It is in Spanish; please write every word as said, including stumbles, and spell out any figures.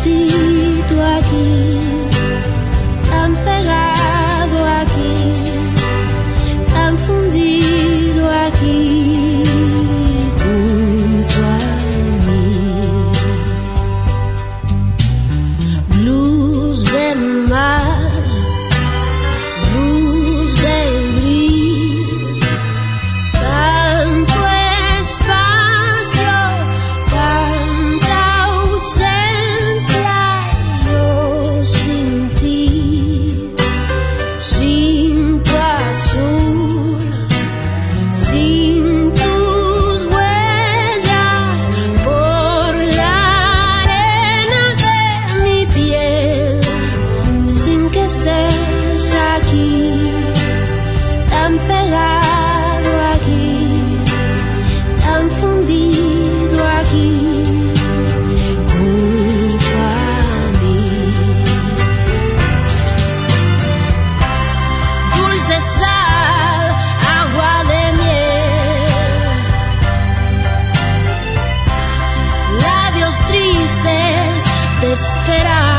sentido aquí, tan pegado aquí, tan fundido aquí junto a mí. Luz de mar, luz de gris, tanto espacio, tanta ausencia, yo sin ti, sin tu azul, sin tus huellas por la arena de mi piel, sin que estés aquí, tan pegado aquí, tan fundido aquí junto a mí. Dulce sal, agua de miel, labios tristes de esperar.